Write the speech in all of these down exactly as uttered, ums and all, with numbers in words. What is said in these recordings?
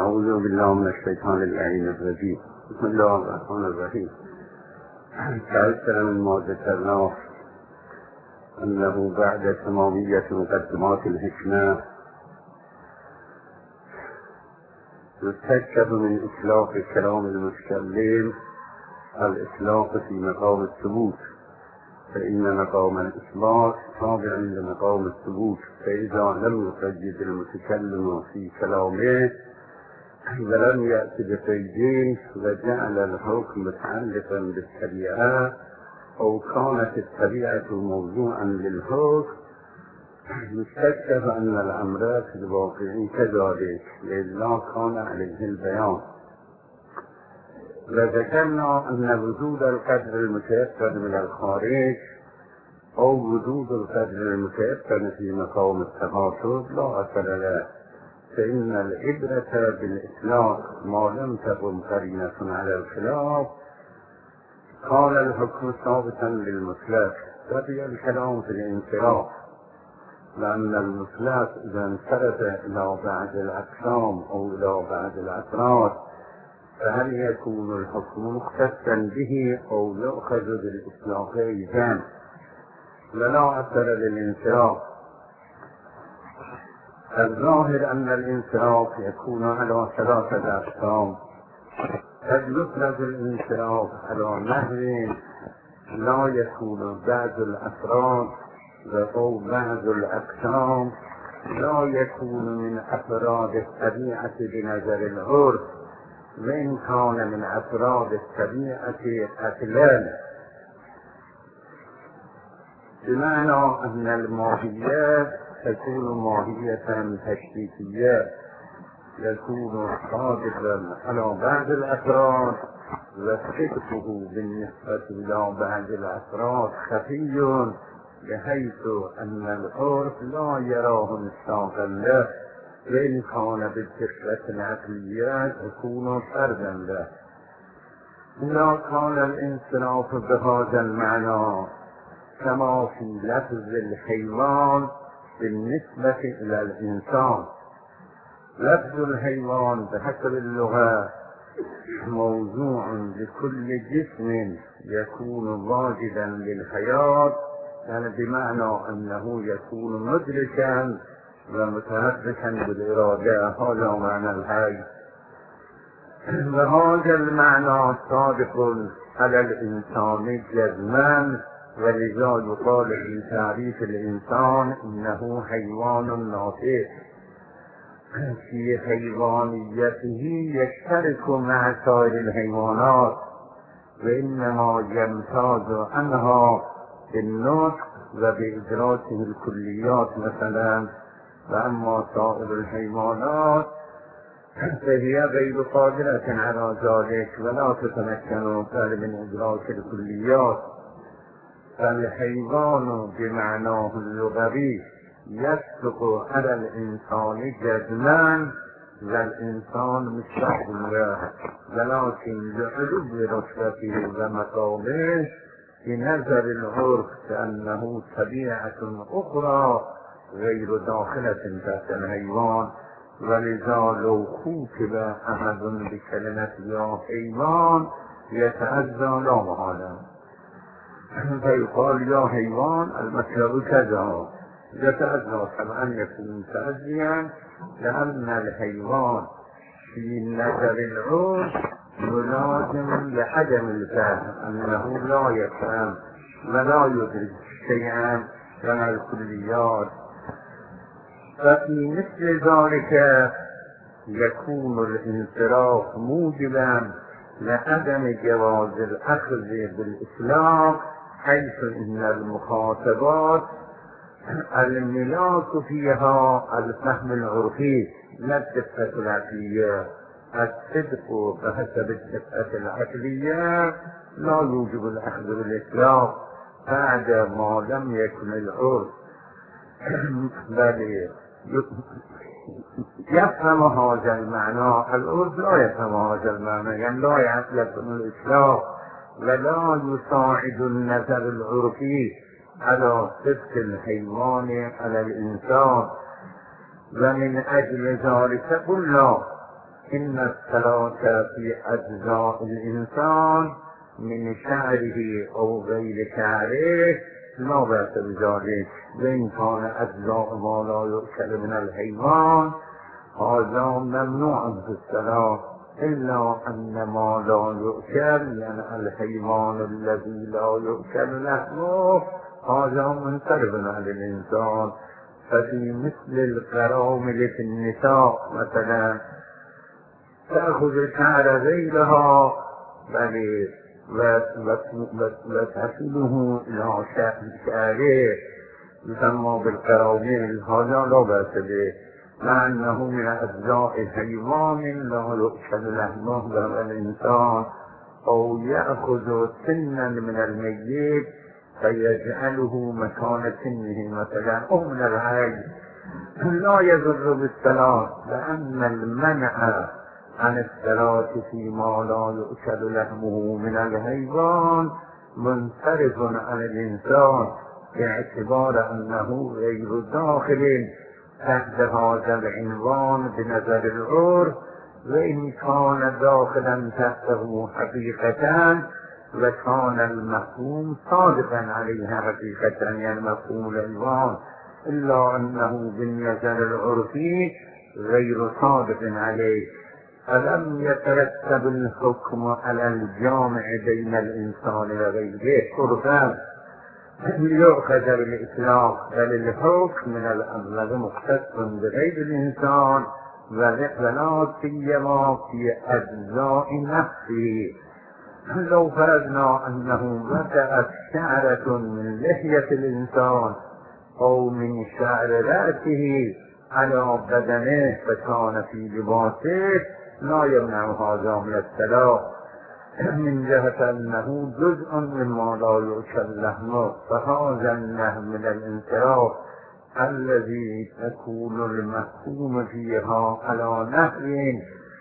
أعوذ بالله من الشيطان اللعين الرجيم. بسم الله الرحمن الرحيم. تأثر مما ذكرناه أنه بعد تمامية مقدمات الحكمة يستكشف من إطلاق كلام المتكلم الإطلاق في مقام الثبوت، فإن مقام الإثبات تابع لمقام الثبوت، فإذا لم يقيد المتكلم في كلامه ولم يأتي بقيدين وجعل الحكم متعلقا بالطبيعة أو كانت الطبيعة موضوعا للحكم، يستكشف أن الأمر في الواقع كذلك لله كان عليه البيان. وذكرنا أن وجود القدر المتيقن من الخارج أو وجود القدر المتيقن في مقام التخاطب لا أثر له، فإن العبرة بالإطلاق ما لم تكن قرينة على الخلاف. قال الحكم ثابتا للمطلق، بقي الكلام في الانصراف، لأن المطلق إذا انصرف إلى بعض الأقسام أو إلى بعض الأفراد فهل يكون الحكم مختصا به أو يؤخذ بالإطلاق أيضا؟ ولا أثر للانصراف. الظاهر أن الانصراف يكون على ثلاثة أقسام. قد يفرض الانصراف على نحو لا يكون بعض الأفراد أو بعض الأقسام لا يكون من أفراد الطبيعة بنظر العرف، وإن كان من أفراد الطبيعة أصلا، بمعنى أن الماهيات تكون ماهية تشريفية، يكون صادقا على بعض الأفراد وصدقه بالنسبة إلى بعض الأفراد خفي، بحيث أن العرف لا يراه مصداقا له، وإن كان بالفكرة العقلية يكون فردا له. إذا كان الانصراف بهذا المعنى كما في لفظ الحيوان بالنسبة إلى الإنسان، لفظ الحيوان بحسب اللغة موضوع لكل جسم يكون واجدا للحياة، يعني بمعنى أنه يكون مدركا ومتحركا بالإرادة، هذا معنى الحي. وهذا المعنى صادق على الإنسان جزما، ولذا يقال في تعريف الإنسان إنه حيوان ناطق، في حيوانيته يشترك مع سائر الحيوانات، وإنما يمتاز عنها بالنطق وبإدراكه الكليات مثلا، وأما سائر الحيوانات فهي غير قادرة على ذلك ولا تتمكن من إدراك الكليات. فالحيوان بمعناه اللغوي يصدق على الإنسان جزما، والإنسان مستحيل له، ولكن لعلو رتبته ومقامه بنظر العرف كأنه طبيعة أخرى غير داخلة تحت الحيوان. ولذا لو خوتب أحد بكلمة يا حيوان يتأذى لا محالة، فيقال يا حيوان المطلب كذا، يتأذى طبعا يكون تأذيا، لأن الحيوان في نظر العرف ملازم لعدم الفهم، أنه لا يفهم ولا يدرك شيئا من الكليات. ففي مثل ذلك يكون الانصراف موجبا لعدم جواز الأخذ بالإطلاق، حيث إن المخاطبات الملاك فيها الفهم العرفي لا الدقة العقلية. الصدق بحسب الدقة العقلية لا يوجب الأخذ بالإطلاق بعد ما لم يكن العرف بل يفهم هذا المعنى، العرف لا يفهم هذا المعنى، يعني لا يطلق الإطلاق ولا يساعد النظر العرفي على صدق الحيوان على الإنسان. ومن أجل ذلك قلنا إن الصلاة في أجزاء الإنسان من شعره أو غير شعره لا بأس بذلك، وإن كان أجزاء ما لا يؤكل من الحيوان هذا ممنوع في الصلاة، إلا أن ما لا يؤكل يعني الحيوان الذي لا يؤكل لحمه هذا منصرف عن الإنسان. ففي مثل القرامل في النساء مثلا تأخذ شعر غيرها بل وتحسنه إلى شعره يسمى بالقرامل، هذا لا بأس به، مع أنه من أجزاء حيوان لا يؤكل لحمه وهو الإنسان. أو يأخذ سنا من الميت فيجعله مكان سنه مثلا أو من العين، لا يضر بالصلاة، لأن المنع عن الصلاة فيما لا يؤكل لحمه من الحيوان منصرف عن الإنسان، باعتبار أنه غير داخل تحت هذا العنوان بنظر العرف، وإن كان داخلا تحته حقيقة وكان المفهوم صادقا عليها حقيقة يعني مفهوم العنوان، إلا أنه بالنظر العرفي غير صادق عليه. ألم يترتب الحكم على الجامع بين الإنسان وغيره عرفا ليؤخذ بالإطلاق، بل الحكم من الأول مختص بغير الإنسان ولا سيما في أجزاء نفسه. لو فرضنا أنه وقعت شعرة من لحية الإنسان أو من شعر رأسه على بدنه فكان في لباسه لا يمنع هذا من الصلاة، من جهة أنه جزء مما لا يؤكل لحمه، فهذا النهي من الانصراف الذي تكون المفهوم فيها على نحو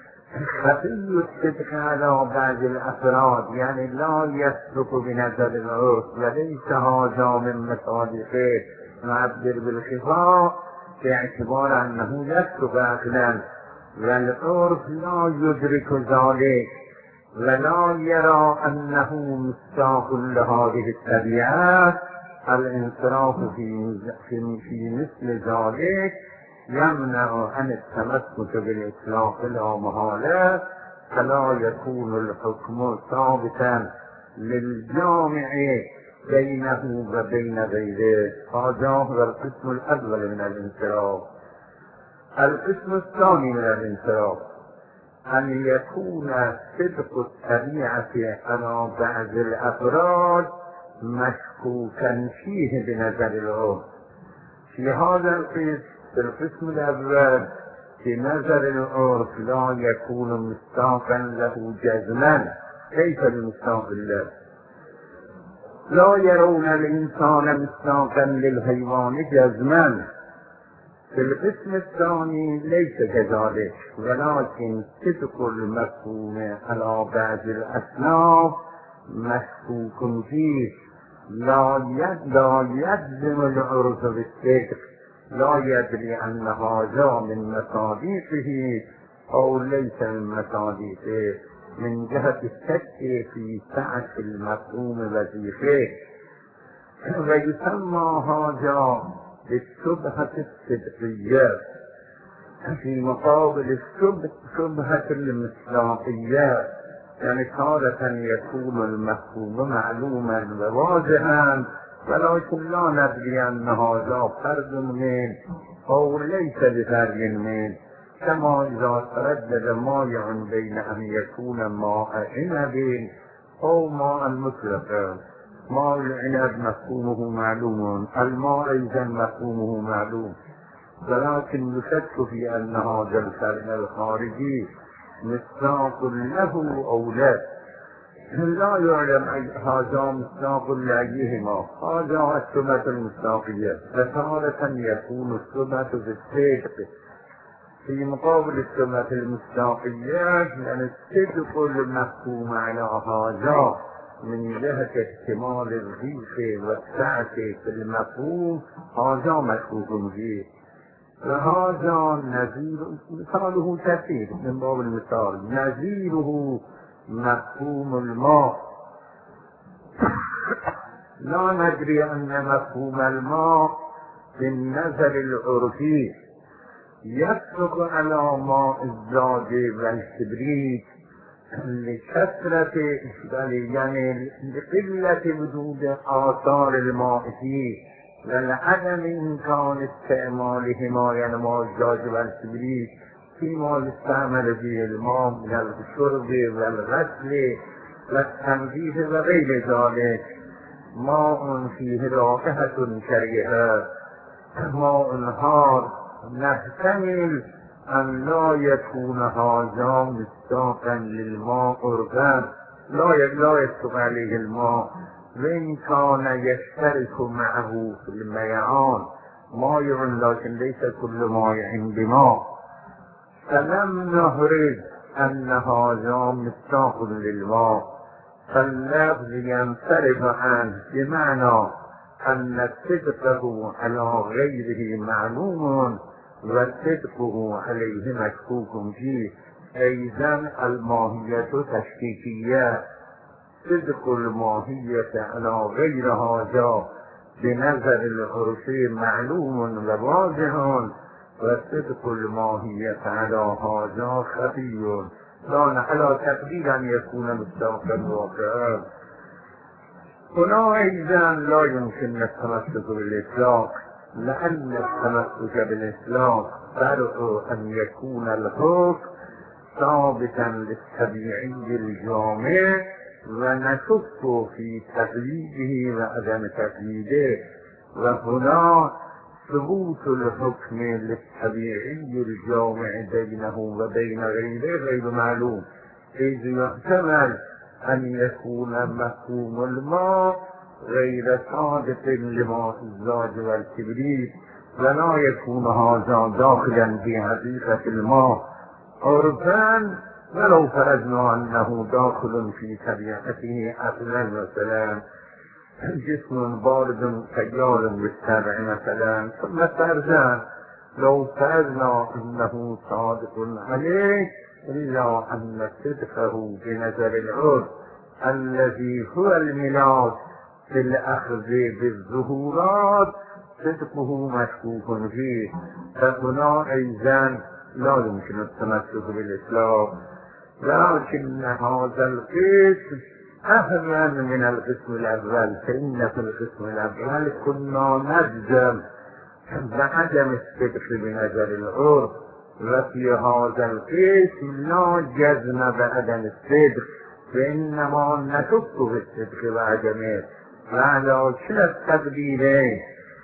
خفي الصدق على بعض الأفراد، يعني لا يسلك بنظر العرف، وليس هذا من مصادقه معبر بالخفاء باعتبار أنه يسلك عقلا، والعرف لا يدرك ذلك ولا يرى أنه مستاق لهذه الطبيعة. الانصراف في, في, في مثل ذلك يمنع عن التمسك بالإطلاق لا محالة، فلا يكون الحكم ثابتا للجامع بينه وبين غيره. هذا هو القسم الأول من الانصراف. القسم الثاني من الانصراف أن يكون صدق الطبيعة على بعض الأفراد مشكوكا فيه بنظر العرف. في هذا القسم في القسم الأول في نظر العرف لا يكون مستاقا له جزما. كيف المستاق له؟ لا يرون الإنسان مستاقا للحيوان جزما. في القسم الثاني ليس كذلك، ولكن صدق المفهوم على بعض الأصناف مشكوك فيه، لا يلزم العرف بالصدق، لا يدري أن هذا من مصادقه أو ليس من مصادقه، من جهة الشك في سعة المفهوم وظيفه، ويسمى هذا بالشبهة الصدقية في مقابل الشبهة المصداقية. يعني تارة يكون المفهوم معلوما وواضحا ولكن لا ندري أن هذا فرد من أو ليس بفرد من، كما إذا تردد مائع بين أن يكون ماء عنب أو ماء مطلقا. ماء العنب مفهومه معلوم، الماء أيضا مفهومه معلوم، ولكن يشك في أن هذا الفرد الخارجي مصداق له أو لا، لا يعلم هذا مصداق لأيهما. هذا الشبهة المصداقية. فتارة يكون الشبهة بالصدق في مقابل الشبهة المصداقية، يعني الصدق المفهوم على هذا من جهة احتمال الضيق والسعة في المفهوم هذا مشكوك فيه. وهذا نظیر مثاله كثير من باب المثال نظیره مفهوم الماء لا ندري أن مفهوم الماء بالنظر العرفي يصدق على ماء الزاد والكبريت لكثرة يعني لقلة وجود آثار الماء فيه ولعدم إمكان استعمالهما يعني ماء الزاد والكبريت فيما يستعمل به الماء من الشرب والغسل والتنظيف وغير ذلك. ماء فيه رائحة كريهة ماء حار نحتمل أن لا يكون هذا مصداقا للماء عرفا لا لا يصدق عليه الماء وإن كان يشترك معه في الميعان مائع لكن ليس كل مائع بماء فلم نهرج أن هذا مصداق للماء فاللفظ ينصرف عنه بمعنى أن صدقه على غيره معلوم وصدقه عليه مشكوك فيه. أيضا الماهية تشكيكية صدق الماهية على غير هذا بنظر العرف معلوم وواضح وصدق الماهية على هذا خفي لا على تقدير أن يكون مصداقا واقعا. هنا أيضا لا يمكن التمسك بالإطلاق لأن التمسك بالإطلاق فرع أن يكون الحكم ثابتا للطبيعي الجامع ونشك في تقييده وعدم تقييده وهنا ثبوت الحكم للطبيعي الجامع بينه وبين غيره غير معلوم إذ يحتمل أن يكون مفهوم الماء غير صادق لماء الزاد والكبريت ولا يكون هذا داخلا في حقيقة الماء عرفا ولو فرضنا أنه داخل في طبيعته أصلا مثلا جسم بارد سيار بالسبع مثلا ثم فرضا لو فرضنا أنه صادق عليه إلا أن صدقه بنظر العرف الذي هو الملاك في الأخذ بالظهورات صدقه مشكوك فيه فهنا أيضا لا يمكن التمسك بالإسلام لكن هذا القسم أهلا من القسم الأول فإن في القسم الأول كنا نجزم بعدم الصدق بنظر العرف وفي هذا القسم لا جزم بعدم الصدق فإنما نشك في الصدق وعدمه وعلى كلا التقديرين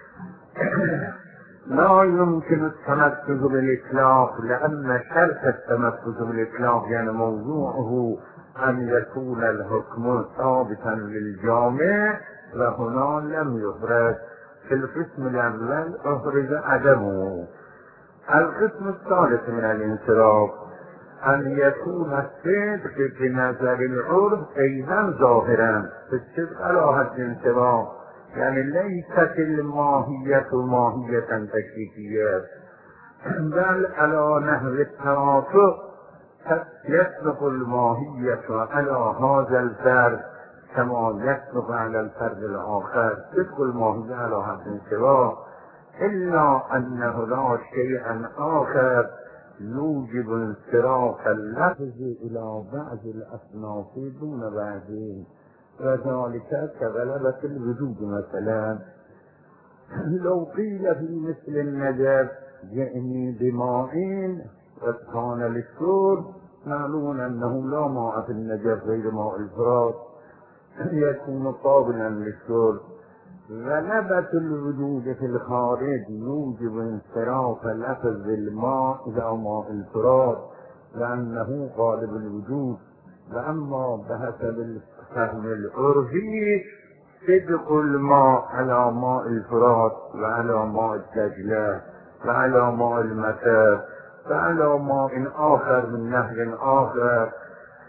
لا يمكن التمسك بالإطلاق لأن شرط التمسك بالإطلاق يعني موضوعه أن يكون الحكم ثابتا للجامع وهنا لم يفرد. في القسم الأول أفرز عدمه. القسم الثالث من الانصراف أن يكون الصدق بنظر العرف أيضا ظاهرا في الصدق على حد انصراف يعني ليست الماهية ماهية تشريكية بل على نحو التوافق يصدق الماهية على هذا الفرد كما يصدق على الفرد الآخر صدق الماهية على حد انصراف إلا أنه لا شيئا آخر يوجب انصراف اللفظ إلى بعض الأصناف دون بعضهم وذلك كغلبة الوجود مثلا لو قيل في مثل النجف جئني بماء وكان للشرب معلوم أنه لا ماء في النجف غير ماء الفرات يكون قابلا للشرب غلبة الوجود في الخارج يوجب انصراف لفظ الماء إلى ماء الفرات لأنه غالب الوجود. وأما بحسب الفهم العرفي صدق الماء على ماء الفرات وعلى ماء الدجلة وعلى ماء المساب وعلى ماء آخر من نهر آخر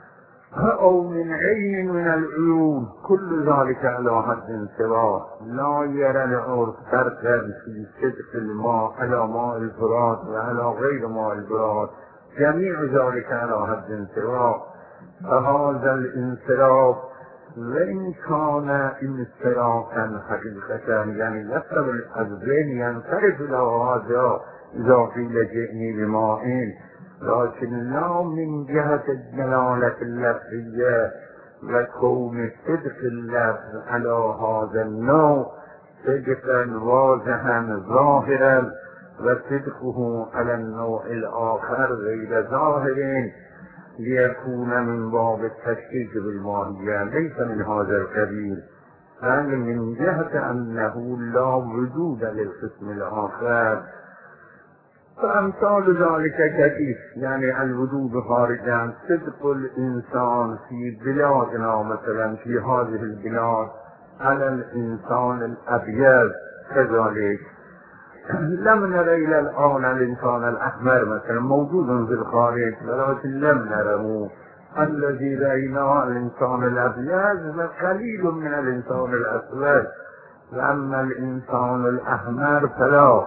أو من عين من العيون، كل ذلك على حد سواء. لا يرى العرف تركب في صدق الماء على ماء الفرات وعلى غير ماء الفرات، جميع ذلك على حد سواء. فهذا الانصراف وإن كان انصرافا حقيقة، يعني يقبل الذهن ينصرف إلى هذا إذا قيل جئني بماء، لكن لا من جهة الدلالة اللفظية وكون صدق اللفظ على هذا النوع صدقا واضحا ظاهرا، وصدقه على النوع الآخر غير ظاهر ليكون من باب التشكيك بالماهية، ليس من هذا القبيل، بل من جهة أنه لا وجود للقسم الآخر. فأمثال ذلك كثير، يعني الوجود خارجا، صدق الإنسان في بلادنا مثلا في هذه البلاد على الإنسان الأبيض كذلك. لم نرى إلى الآن الإنسان الأحمر مثلا موجود في الخارج، ولكن لم نره. الذي رأيناه الإنسان الأبيض وقليل من الإنسان الأسود، وأما الإنسان الأحمر فلا.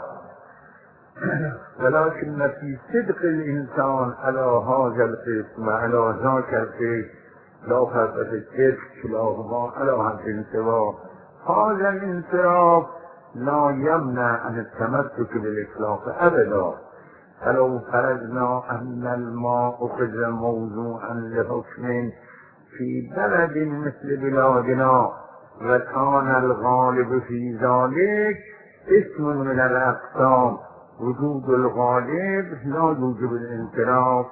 ولكن في صدق الإنسان على هذا القسم على ذاك القسم لا فرق في الصدق كلاهما على حد سواء. هذا الانصراف لا يمنع عن التمسك بالإطلاق أبدا. فلو فرضنا أن الماء أخذ موضوعا لحكم في بلد مثل بلادنا وكان الغالب في ذلك اسم من الأقسام، وجود الغالب لا يوجب الانصراف،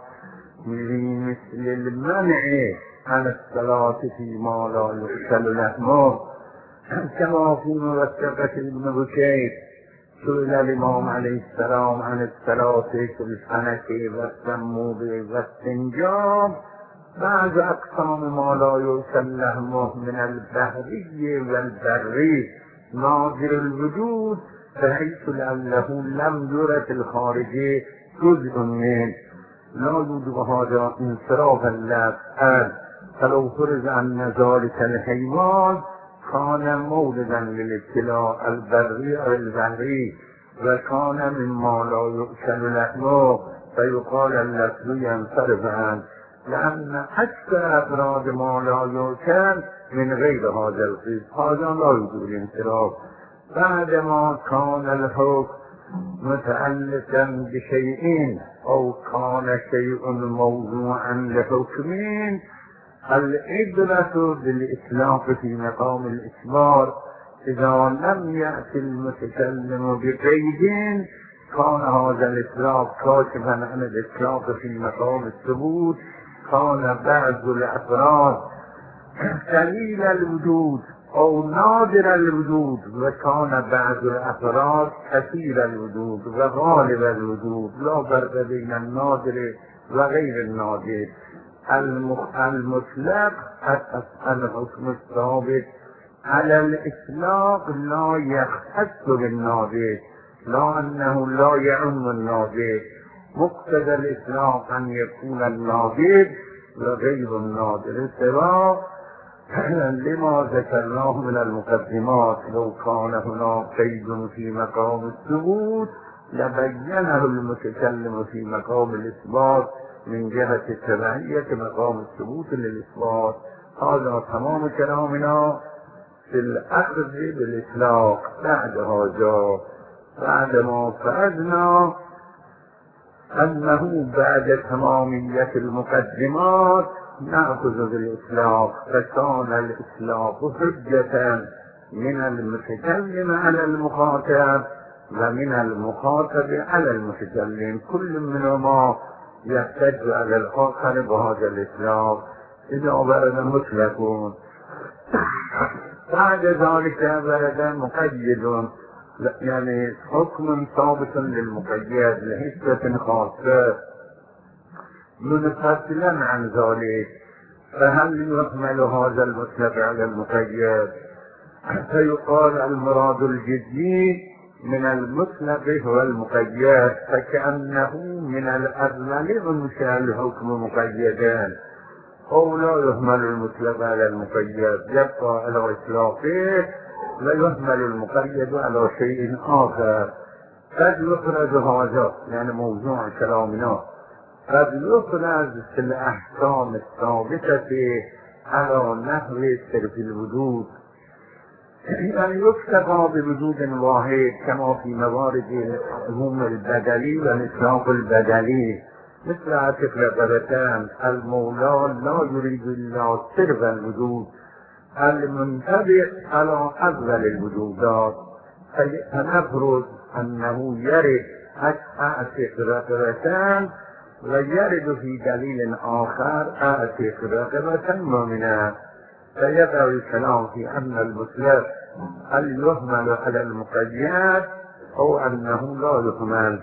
مثل المنع عن الصلاة فيما لا يغسل لحمه، كما في موثقة ابن بكير سئل الإمام عليه السلام عن الصلاة في الحنك والسموم والاستنجاب بعد أقسام ما لا يغسل لحمه من البحري والبري ناظر الوجود، بحيث لأنه لم يرد الخارجي جزء منه، لا يوجد هذا انصراف اللفظ. فلو فرض أن ذلك الحيوان كان مولدا للابتلاء البري أو البحري وكان مما لا يؤكل لحمه، فيقال اللفظ ينصرف عنه، لأن أكثر أفراد ما لا يؤكل من غير هذا القسم، هذا لا يوجد انصراف. بعدما كان الحكم متعلقا بشيء أو كان شيء موضوعا لحكمين، العبرة بالإطلاق في مقام الإخبار. إذا لم يأتي المتكلم بقيد كان هذا الإطلاق كاشفا عن الإطلاق في مقام الثبوت. كان بعض الأفراد قليل الوجود أو نادر الوجود، وكان بعض الأفراد كثير الوجود وغالب الوجود، لا فرق بين النادر وغير النادر. المطلق الحكم الثابت على الإطلاق لا يختص بالنادر، لا أنه لا يعم النادر، مقتضى الإطلاق أن يكون النادر وغير النادر سواء. لما ذكرناه من المقدمات، لو كان هناك قيد في مقام الثبوت لبينه المتكلم في مقام الإثبات من جهة التبعية مقام الثبوت للإثبات. هذا تمام كلامنا في الأخذ بالإطلاق. بعد هذا بعدما فرضنا أنه بعد تمامية المقدمات نأخذ بالإطلاق، فكان الإطلاق حجة من المتكلم على المخاطب ومن المخاطب على المتكلم، كل منهما يحتج على الآخر بهذا الإطلاق إذا ورد مطلق. بعد ذلك ورد مقيد، يعني حكم ثابت للمقيد لحكمة خاصة منفصلا عن ذلك. فهل يحمل هذا المطلق على المقيد؟ فيقال المراد الجدي من المطلق هو المقيد، فكأنه من الأول أنشأ الحكم مقيدا. أو لا يهمل المطلق على المقيد يبقى على إطلاقه لا يهمل المقيد على شيء آخر. قد يخرج هذا يعني موضوع كلامنا قد يخرج في الأحكام الثابتة على نحو صرف الوجود، يعني يكتفى بوجود واحد كما في موارد العموم البدلي والإطلاق البدلي، مثل عطف رقبتان المولى لا يريد إلا صرف الوجود المنتبع على أفضل الوجودات، فنفرض أنه يرد عطف رقبتان ويرد في دليل آخر عطف رقبة مؤمنة، فيقع الكلام في أن المطلق هل يهمل على المقيد أو أنه لا يهمل.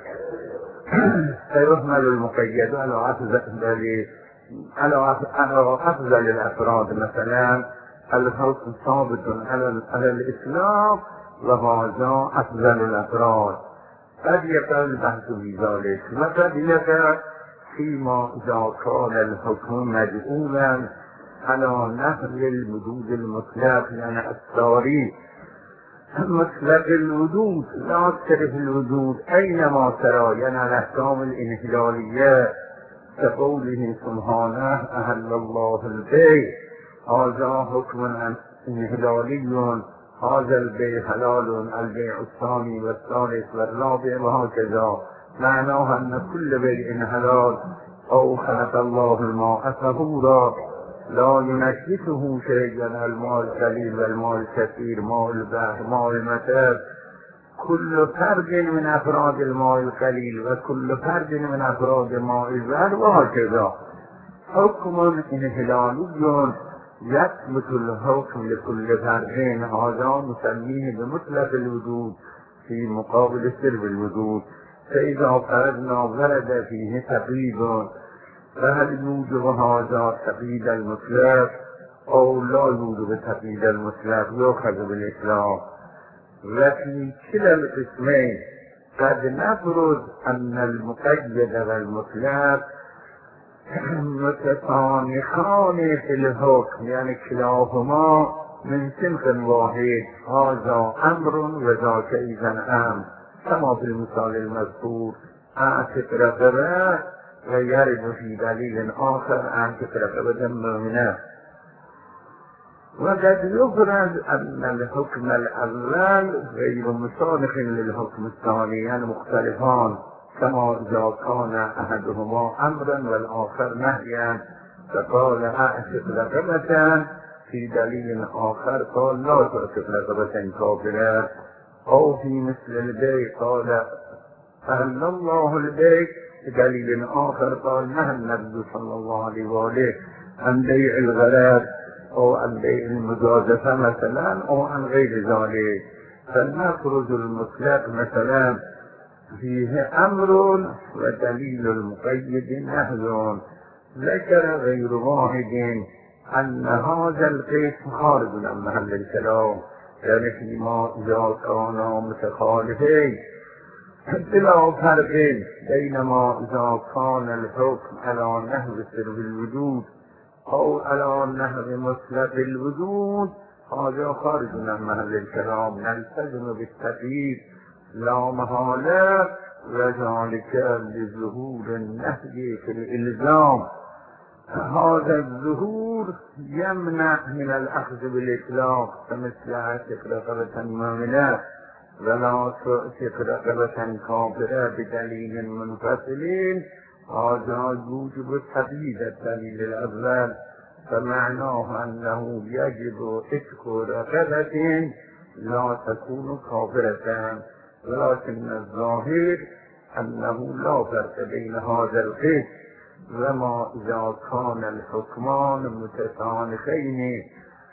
فيهمل المقيد على أفضل على أفضل الأفراد، مثلا الحكم ثابت على الإسلام وهذا أفضل الأفراد، قد يقع البحث في ذلك، وقد يقع فيما إذا كان الحكم مجعولا على نحو الوجود المطلق يعني الساري مطلق الوجود لا صرف الوجود أينما ترى، يعني الأحكام الانحلالية كقوله سبحانه أهل الله البيع هذا حكم انحلالي، هذا البيع حلال، البيع الثاني والثالث والرابع وهكذا، معناه أن كل بيع حلال. أو خلق الله الماء طهورا لا ينشفه شيئا، الماء القليل والماء الكثير، ماء البحر، ماء المطر، كل فرد من أفراد الماء القليل وكل فرد من أفراد ماء البحر وهكذا. حكم انحلالي يثبت الحكم لكل فرد، هذا نسميه بمطلق الوجود في مقابل سرب الوجود. فإذا فرضنا ورد فيه تقييد فهل يوجب هذا تقييد المطلق أو لا يوجب تقييد المطلق؟ يؤخذ بالإطلاق. وفي كلا القسمين قد نفرض أن المقيد والمطلق متطابقان في الحكم، يعني كلاهما من صنف واحد، هذا أمر وذاك إذن أمر، كما في المثال المذكور أعتق رقبة ويرد في دليل آخر أعتق رقبة مؤمنة. وقد يفرض أن الحكم الأول غير مصادق للحكم الثاني، يعني مختلفان، كما إذا كان أحدهما أمرا والآخر نهيا، فقال أعتق رقبة في دليل آخر قال لا تعتق رقبة كافرة، أو في مثل البيع قال أهل الله البيع في دليل آخر قال نهى النبي صلى الله عليه وآله عن بيع الغلات أو عن بيع المجازفة مثلا أو عن غير ذلك. فلنفرض المطلق مثلا فيه أمر ودليل المقيد نهي، ذكر غير واحد أن هذا القسم خارج عن محل الكلام، يعني فيما إذا كانا متخالفين بلا فرق بينما إذا كان الحكم على نحو سرب الوجود أو على نحو مطلق الوجود، هذا خارج عن محل الكلام، نلتزم بالتقييد لا محالة، وذلك لظهور النهي في الإلزام. هذا الظهور يمنع من الأخذ بالإطلاق، كمثل عتق رقبة مؤمنة ولا تعتق رقبة كافرة بدليل منفصل، هذا يوجب تقييد الدليل الأول، فمعناه أنه يجب عتق رقبة لا تكون كافرة، ولكن الظاهر أنه لا فرق بين هذا القسم وما إذا كان الحكمان متسانخين،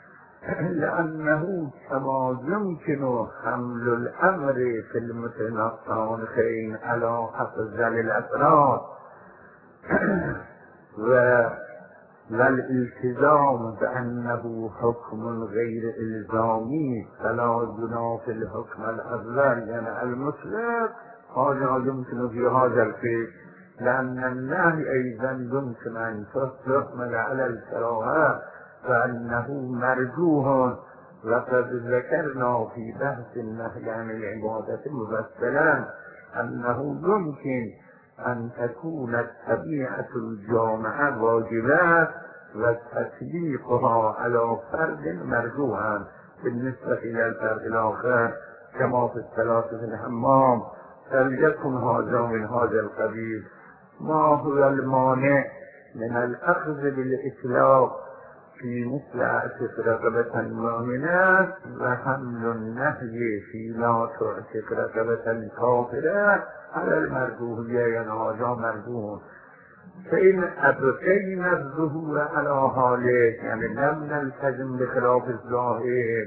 لأنه كما يمكن حمل الأمر في المتسانخين على أفضل الأفراد والالتزام بأنه حكم غير إلزامي فلا جناح في الحكم الأول يعني المطلق، هذا يمكن في هذا القسم لأن النهي أيضا يمكن أن يحمل على الكراهة فأنه مرجوه. لقد ذكرنا في بحث النهي عن العبادة مفصلا أنه يمكن أن تكون الطبيعة الجامعة واجبات وتطبيقها على فرد مرجوها بالنسبة إلى الفرد الآخر كما في الصلاة في الحمام، فليكن هذا من هذا القبيل. ما هو المانع من الأخذ بالإطلاق في مثل اعتق رقبة المؤمنة وحمل النهي في لا تعتق رقبة كافرة على المرجوحية، يعني هذا مرجوح. فإن أبقينا الظهور على حاله، يعني لم نلتزم بخلاف الظاهر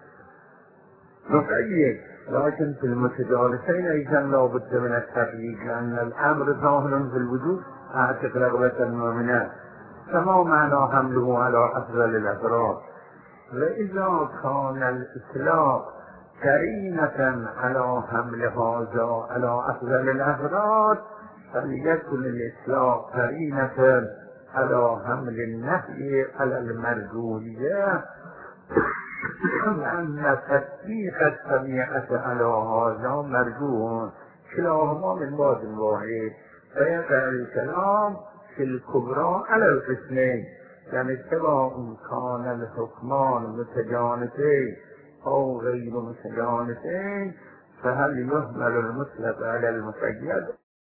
نقيد، لكن في المتجالسين أيضا لا بد من التقييد، لأن الأمر ظاهر في الوجود اعتق رقبة المؤمنة، فما معنى حمله على أفضل الأفراد؟ وإذا كان الإطلاق قرينة على حمل هذا على أفضل الأفراد فليكن الإطلاق قرينة على حمل النهي على المرجوحية، لأن تطبيق الطبيعة على هذا مرجوح، كلاهما من باب واحد، فيقع الكلام في الكبرى على القسمين، يعني سواء كان الحكمان متجانسين أو غير متجانسين، فهل يحمل المطلق على المقيد